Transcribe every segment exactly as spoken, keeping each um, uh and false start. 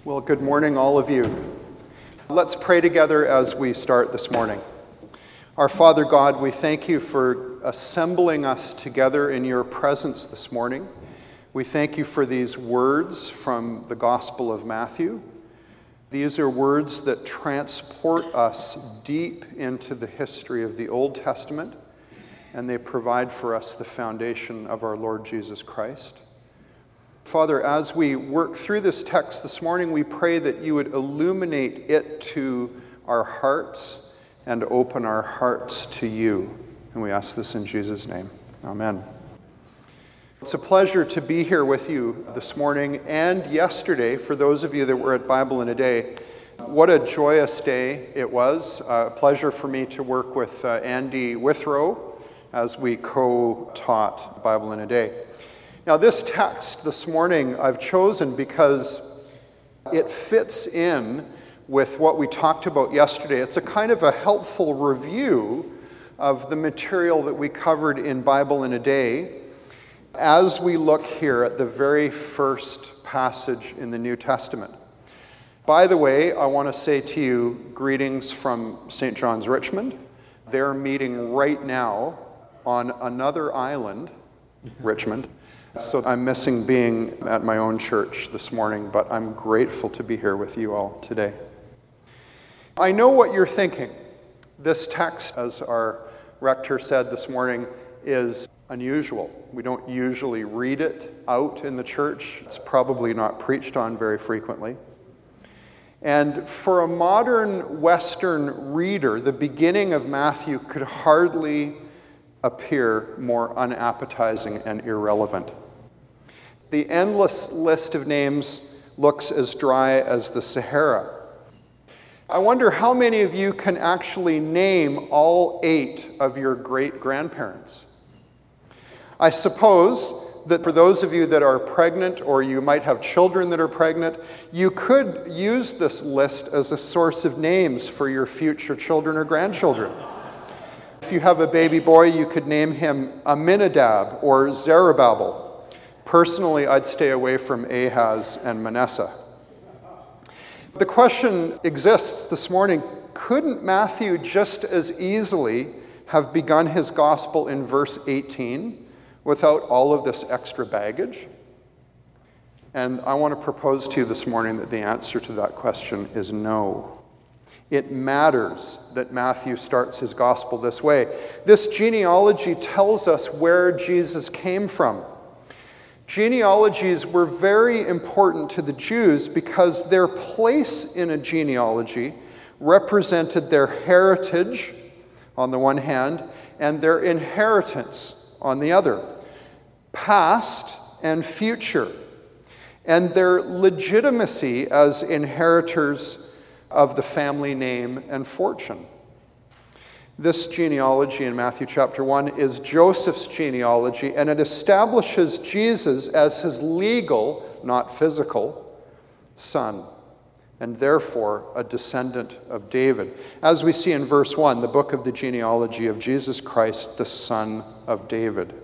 Well, good morning, all of you. Let's pray together as we start this morning. Our Father God, we thank you for assembling us together in your presence this morning. We thank you for these words from the Gospel of Matthew. These are words that transport us deep into the history of the Old Testament, and they provide for us the foundation of our Lord Jesus Christ. Father, as we work through this text this morning, we pray that you would illuminate it to our hearts and open our hearts to you. And we ask this in Jesus' name. Amen. It's a pleasure to be here with you this morning and yesterday. For those of you that were at Bible in a Day, what a joyous day it was. A pleasure for me to work with uh, Andy Withrow as we co-taught Bible in a Day. Now, this text this morning I've chosen because it fits in with what we talked about yesterday. It's a kind of a helpful review of the material that we covered in Bible in a Day as we look here at the very first passage in the New Testament. By the way, I want to say to you, greetings from Saint John's, Richmond. They're meeting right now on another island, Richmond. So I'm missing being at my own church this morning, but I'm grateful to be here with you all today. I know what you're thinking. This text, as our rector said this morning, is unusual. We don't usually read it out in the church. It's probably not preached on very frequently. And for a modern Western reader, the beginning of Matthew could hardly appear more unappetizing and irrelevant. The endless list of names looks as dry as the Sahara. I wonder how many of you can actually name all eight of your great-grandparents. I suppose that for those of you that are pregnant, or you might have children that are pregnant, you could use this list as a source of names for your future children or grandchildren. If you have a baby boy, you could name him Aminadab or Zerubbabel. Personally, I'd stay away from Ahaz and Manasseh. The question exists this morning, couldn't Matthew just as easily have begun his gospel in verse eighteen without all of this extra baggage? And I want to propose to you this morning that the answer to that question is no. It matters that Matthew starts his gospel this way. This genealogy tells us where Jesus came from. Genealogies were very important to the Jews because their place in a genealogy represented their heritage on the one hand and their inheritance on the other, past and future, and their legitimacy as inheritors of the family name and fortune. This genealogy in Matthew chapter one is Joseph's genealogy, and it establishes Jesus as his legal, not physical, son, and therefore a descendant of David. As we see in verse one, the book of the genealogy of Jesus Christ, the son of David.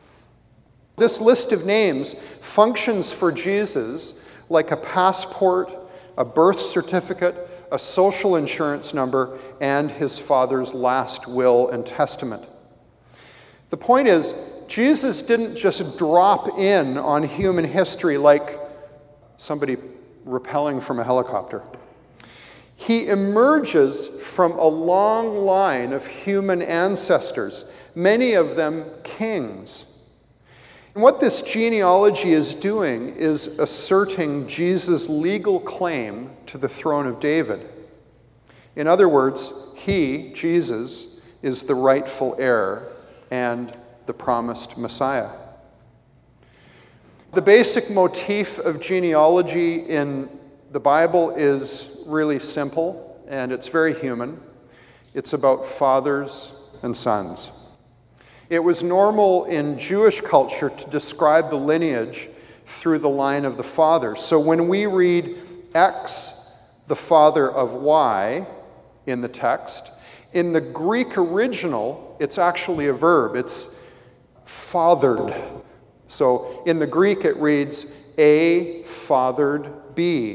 This list of names functions for Jesus like a passport, a birth certificate, a social insurance number, and his father's last will and testament. The point is, Jesus didn't just drop in on human history like somebody rappelling from a helicopter. He emerges from a long line of human ancestors, many of them kings. And what this genealogy is doing is asserting Jesus' legal claim to the throne of David. In other words, he, Jesus, is the rightful heir and the promised Messiah. The basic motif of genealogy in the Bible is really simple, and it's very human. It's about fathers and sons. It was normal in Jewish culture to describe the lineage through the line of the father. So when we read X, the father of Y, in the text, in the Greek original, it's actually a verb. It's fathered. So in the Greek it reads, A fathered B.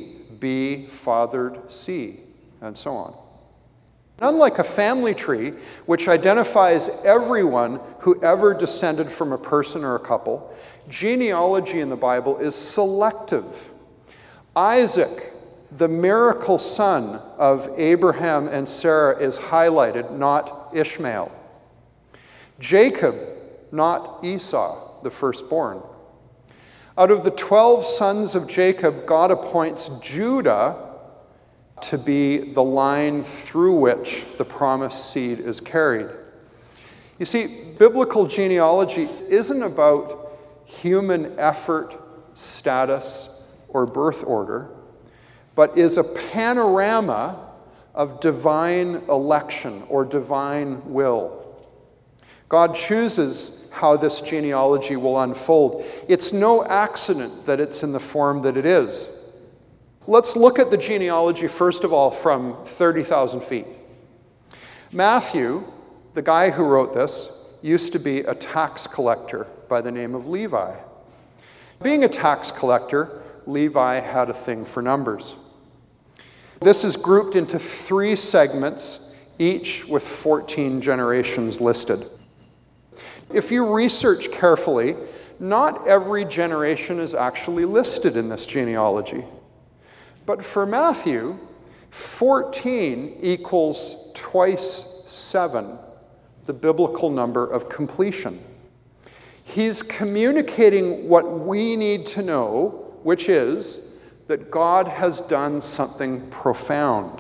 B fathered C, and so on. Unlike a family tree, which identifies everyone who ever descended from a person or a couple, genealogy in the Bible is selective. Isaac, the miracle son of Abraham and Sarah, is highlighted, not Ishmael. Jacob, not Esau, the firstborn. Out of the twelve sons of Jacob, God appoints Judah to be the line through which the promised seed is carried. You see, biblical genealogy isn't about human effort, status, or birth order, but is a panorama of divine election or divine will. God chooses how this genealogy will unfold. It's no accident that it's in the form that it is. Let's look at the genealogy, first of all, from thirty thousand feet. Matthew, the guy who wrote this, used to be a tax collector by the name of Levi. Being a tax collector, Levi had a thing for numbers. This is grouped into three segments, each with fourteen generations listed. If you research carefully, not every generation is actually listed in this genealogy. But for Matthew, fourteen equals twice seven, the biblical number of completion. He's communicating what we need to know, which is that God has done something profound.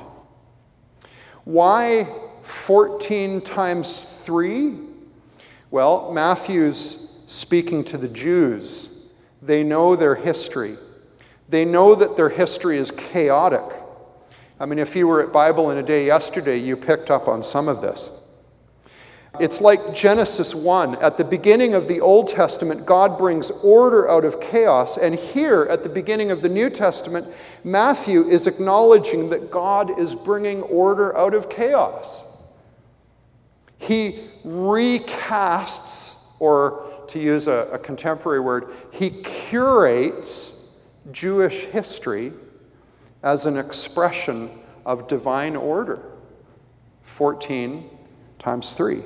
Why fourteen times three? Well, Matthew's speaking to the Jews. They know their history. They know that their history is chaotic. I mean, if you were at Bible in a Day yesterday, you picked up on some of this. It's like Genesis one. At the beginning of the Old Testament, God brings order out of chaos. And here, at the beginning of the New Testament, Matthew is acknowledging that God is bringing order out of chaos. He recasts, or to use a, a contemporary word, he curates Jewish history as an expression of divine order. fourteen times three.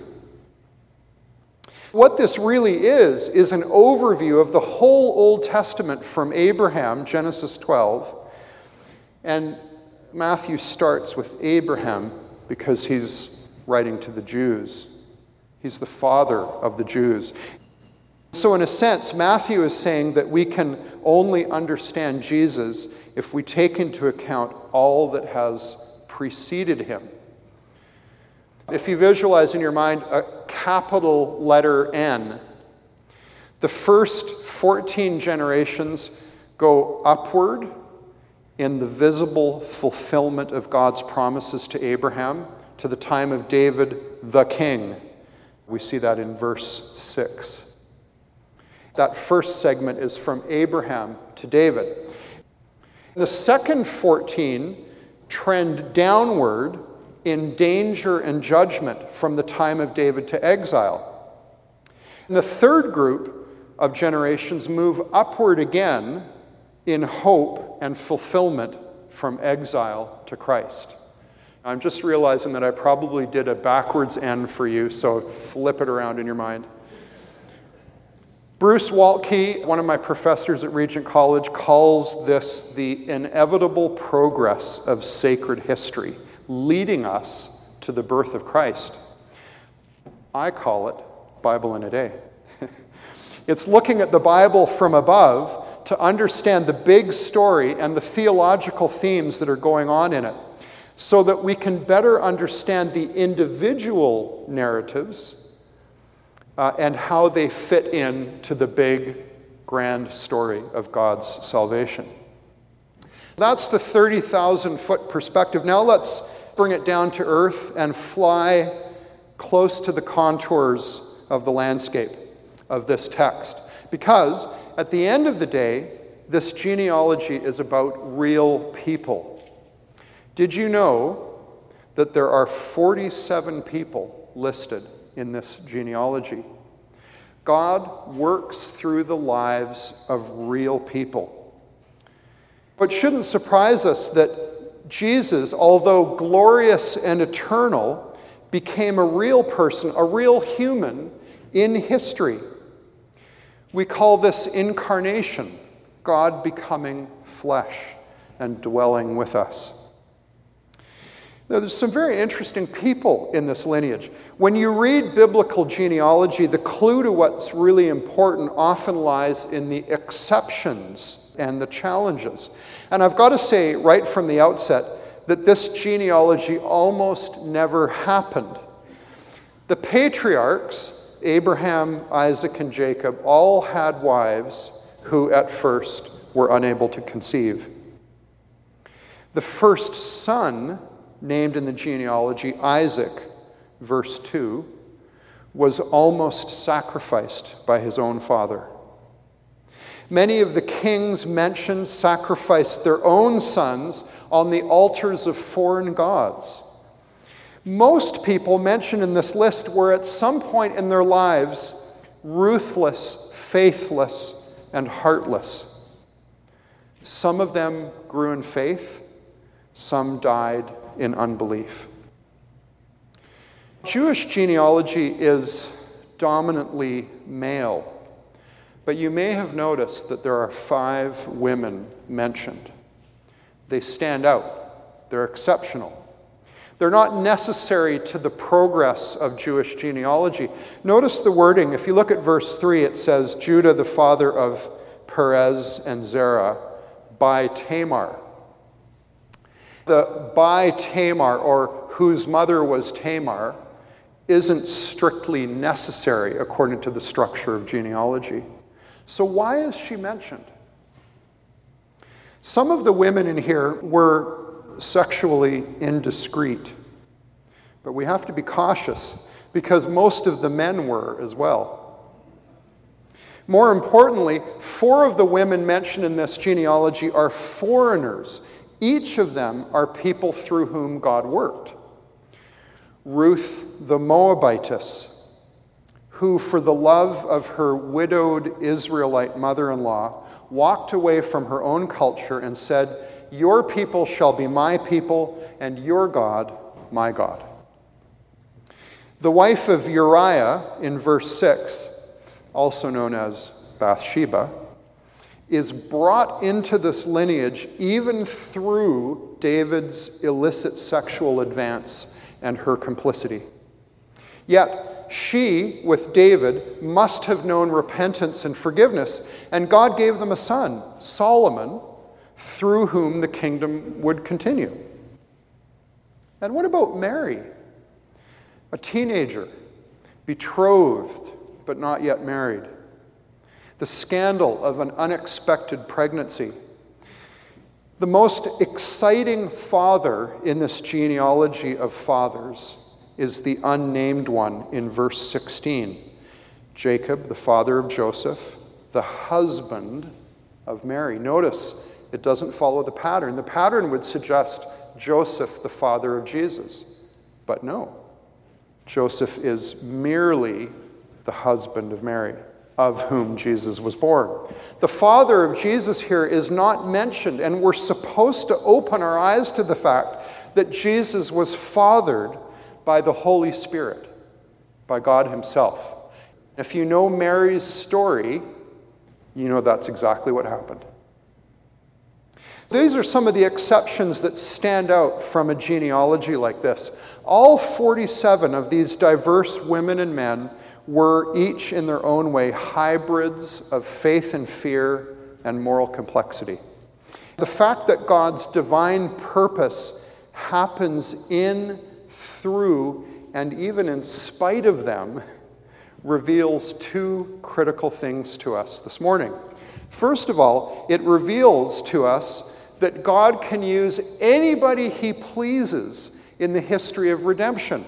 What this really is, is an overview of the whole Old Testament from Abraham, Genesis twelve, and Matthew starts with Abraham because he's writing to the Jews. He's the father of the Jews. So in a sense, Matthew is saying that we can only understand Jesus if we take into account all that has preceded him. If you visualize in your mind a capital letter N, the first fourteen generations go upward in the visible fulfillment of God's promises to Abraham to the time of David the king. We see that in verse six. That first segment is from Abraham to David. The second fourteen trend downward in danger and judgment from the time of David to exile. And the third group of generations move upward again in hope and fulfillment from exile to Christ. I'm just realizing that I probably did a backwards N for you, so flip it around in your mind. Bruce Waltke, one of my professors at Regent College, calls this the inevitable progress of sacred history, leading us to the birth of Christ. I call it Bible in a Day. It's looking at the Bible from above to understand the big story and the theological themes that are going on in it, so that we can better understand the individual narratives Uh, and how they fit in to the big, grand story of God's salvation. That's the thirty thousand foot perspective. Now let's bring it down to earth and fly close to the contours of the landscape of this text. Because at the end of the day, this genealogy is about real people. Did you know that there are forty-seven people listed in this genealogy? God works through the lives of real people. It shouldn't surprise us that Jesus, although glorious and eternal, became a real person, a real human in history. We call this incarnation, God becoming flesh and dwelling with us. Now, there's some very interesting people in this lineage. When you read biblical genealogy, the clue to what's really important often lies in the exceptions and the challenges. And I've got to say right from the outset that this genealogy almost never happened. The patriarchs, Abraham, Isaac, and Jacob, all had wives who at first were unable to conceive. The first son named in the genealogy, Isaac, verse two, was almost sacrificed by his own father. Many of the kings mentioned sacrificed their own sons on the altars of foreign gods. Most people mentioned in this list were at some point in their lives ruthless, faithless, and heartless. Some of them grew in faith, some died in unbelief. Jewish genealogy is dominantly male, but you may have noticed that there are five women mentioned. They stand out. They're exceptional. They're not necessary to the progress of Jewish genealogy. Notice the wording. If you look at verse three, it says, Judah, the father of Perez and Zerah, by Tamar. The by Tamar, or whose mother was Tamar, isn't strictly necessary according to the structure of genealogy. So why is she mentioned? Some of the women in here were sexually indiscreet, but we have to be cautious because most of the men were as well. More importantly, four of the women mentioned in this genealogy are foreigners. Each of them are people through whom God worked. Ruth the Moabitess, who for the love of her widowed Israelite mother-in-law walked away from her own culture and said, your people shall be my people, and your God, my God. The wife of Uriah, in verse six, also known as Bathsheba, is brought into this lineage even through David's illicit sexual advance and her complicity. Yet, she, with David, must have known repentance and forgiveness, and God gave them a son, Solomon, through whom the kingdom would continue. And what about Mary? A teenager, betrothed, but not yet married. The scandal of an unexpected pregnancy. The most exciting father in this genealogy of fathers is the unnamed one in verse sixteen. Jacob, the father of Joseph, the husband of Mary. Notice, it doesn't follow the pattern. The pattern would suggest Joseph, the father of Jesus. But no, Joseph is merely the husband of Mary, of whom Jesus was born. The father of Jesus here is not mentioned, and we're supposed to open our eyes to the fact that Jesus was fathered by the Holy Spirit, by God himself. If you know Mary's story, you know that's exactly what happened. These are some of the exceptions that stand out from a genealogy like this. All forty-seven of these diverse women and men were each in their own way hybrids of faith and fear and moral complexity. The fact that God's divine purpose happens in, through, and even in spite of them reveals two critical things to us this morning. First of all, it reveals to us that God can use anybody he pleases in the history of redemption.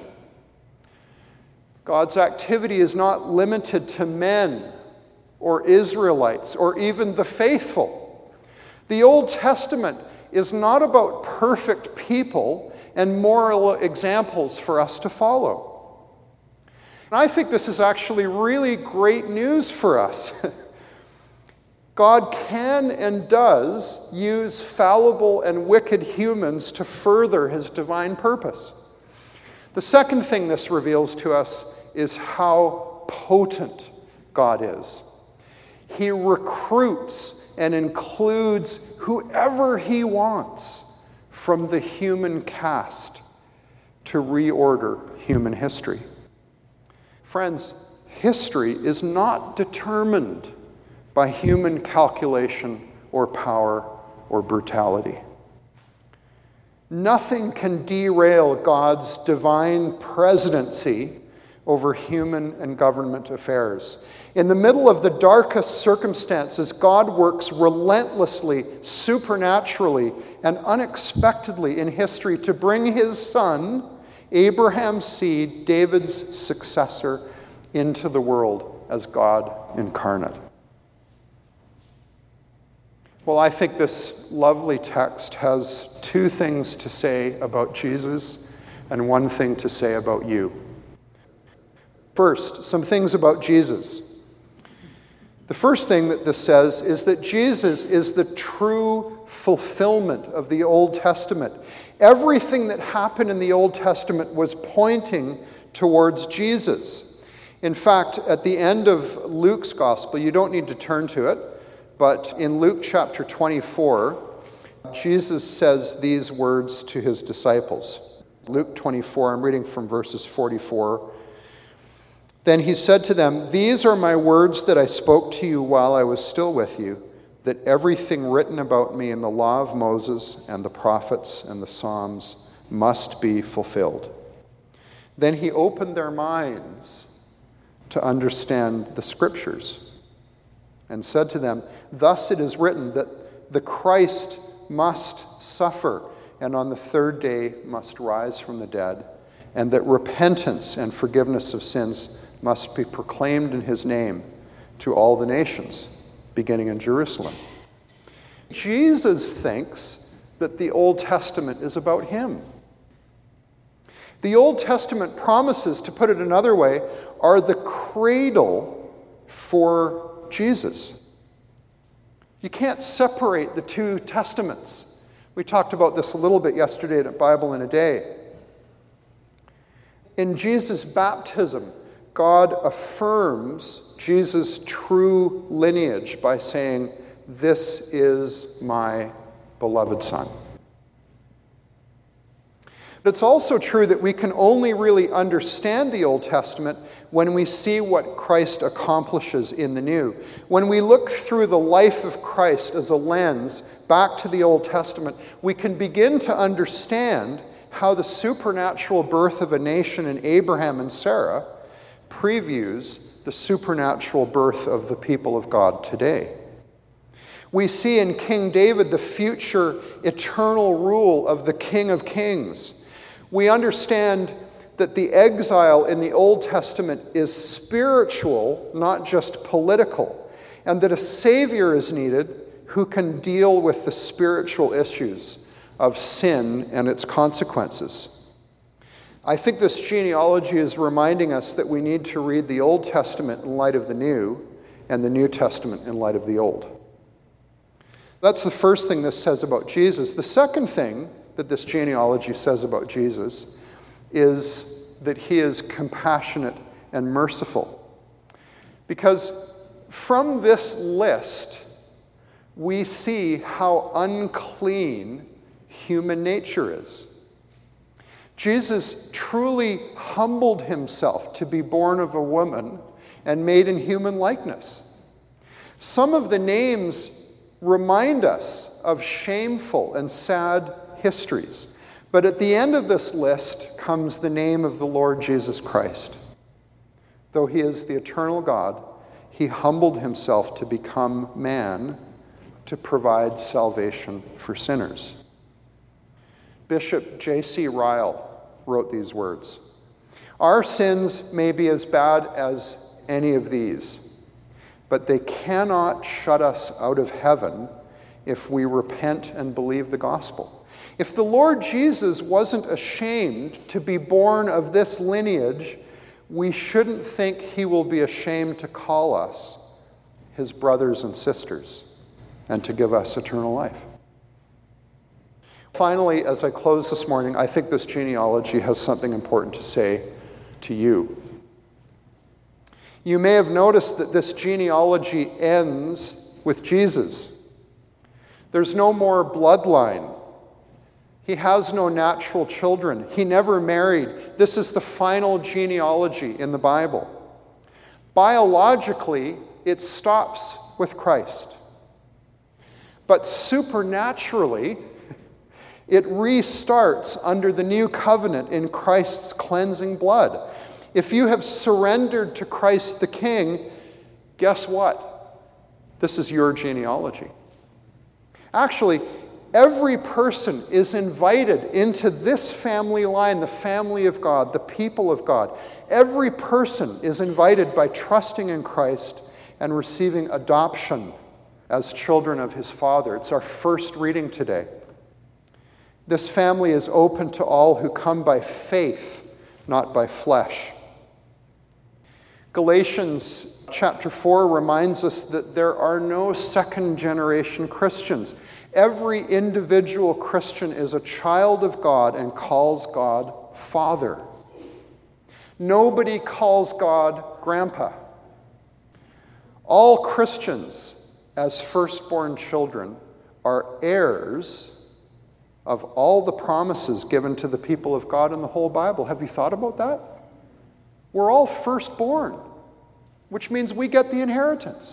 God's activity is not limited to men or Israelites or even the faithful. The Old Testament is not about perfect people and moral examples for us to follow. And I think this is actually really great news for us. God can and does use fallible and wicked humans to further his divine purpose. The second thing this reveals to us is how potent God is. He recruits and includes whoever he wants from the human cast to reorder human history. Friends, history is not determined by human calculation or power or brutality. Nothing can derail God's divine presidency over human and government affairs. In the middle of the darkest circumstances, God works relentlessly, supernaturally, and unexpectedly in history to bring his son, Abraham's seed, David's successor, into the world as God incarnate. Well, I think this lovely text has two things to say about Jesus and one thing to say about you. First, some things about Jesus. The first thing that this says is that Jesus is the true fulfillment of the Old Testament. Everything that happened in the Old Testament was pointing towards Jesus. In fact, at the end of Luke's gospel, you don't need to turn to it, but in Luke chapter twenty-four, Jesus says these words to his disciples. Luke twenty-four, I'm reading from verses forty-four. Then he said to them, "These are my words that I spoke to you while I was still with you, that everything written about me in the law of Moses and the prophets and the Psalms must be fulfilled." Then he opened their minds to understand the scriptures and said to them, "Thus it is written that the Christ must suffer and on the third day must rise from the dead, and that repentance and forgiveness of sins must be proclaimed in his name to all the nations, beginning in Jerusalem." Jesus thinks that the Old Testament is about him. The Old Testament promises, to put it another way, are the cradle for Jesus. You can't separate the two testaments. We talked about this a little bit yesterday at Bible in a Day. In Jesus' baptism, God affirms Jesus' true lineage by saying, "This is my beloved Son." But it's also true that we can only really understand the Old Testament when we see what Christ accomplishes in the New. When we look through the life of Christ as a lens back to the Old Testament, we can begin to understand how the supernatural birth of a nation in Abraham and Sarah previews the supernatural birth of the people of God today. We see in King David the future eternal rule of the King of Kings. We understand that the exile in the Old Testament is spiritual, not just political, and that a Savior is needed who can deal with the spiritual issues of sin and its consequences. I think this genealogy is reminding us that we need to read the Old Testament in light of the New and the New Testament in light of the Old. That's the first thing this says about Jesus. The second thing that this genealogy says about Jesus is that he is compassionate and merciful. Because from this list, we see how unclean human nature is. Jesus truly humbled himself to be born of a woman and made in human likeness. Some of the names remind us of shameful and sad histories. But at the end of this list comes the name of the Lord Jesus Christ. Though he is the eternal God, he humbled himself to become man to provide salvation for sinners. Bishop J C Ryle wrote these words: "Our sins may be as bad as any of these, but they cannot shut us out of heaven if we repent and believe the gospel. If the Lord Jesus wasn't ashamed to be born of this lineage, we shouldn't think he will be ashamed to call us his brothers and sisters." and to give us eternal life. Finally, as I close this morning, I think this genealogy has something important to say to you. You may have noticed that this genealogy ends with Jesus. There's no more bloodline. He has no natural children. He never married. This is the final genealogy in the Bible. Biologically, it stops with Christ. But supernaturally, it restarts under the new covenant in Christ's cleansing blood. If you have surrendered to Christ the King, guess what? This is your genealogy. Actually, every person is invited into this family line, the family of God, the people of God. Every person is invited by trusting in Christ and receiving adoption as children of his Father. It's our first reading today. This family is open to all who come by faith, not by flesh. Galatians chapter four reminds us that there are no second-generation Christians. Every individual Christian is a child of God and calls God Father. Nobody calls God Grandpa. All Christians, as firstborn children, are heirs of all the promises given to the people of God in the whole Bible. Have you thought about that? We're all firstborn, which means we get the inheritance.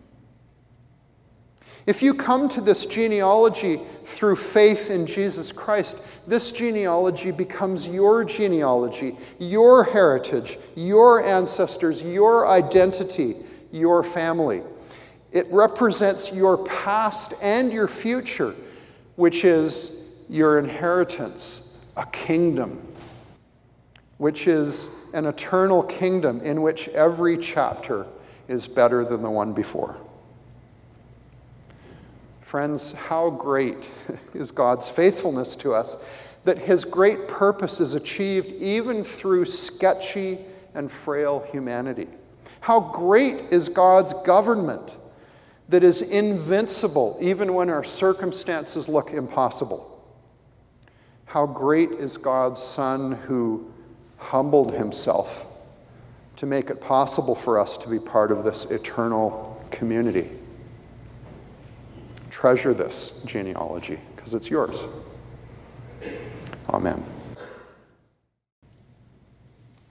If you come to this genealogy through faith in Jesus Christ, this genealogy becomes your genealogy, your heritage, your ancestors, your identity, your family. It represents your past and your future, which is your inheritance, a kingdom, which is an eternal kingdom in which every chapter is better than the one before. Friends, how great is God's faithfulness to us that his great purpose is achieved even through sketchy and frail humanity. How great is God's government that is invincible even when our circumstances look impossible. How great is God's Son who humbled himself to make it possible for us to be part of this eternal community. Treasure this genealogy because it's yours. Amen.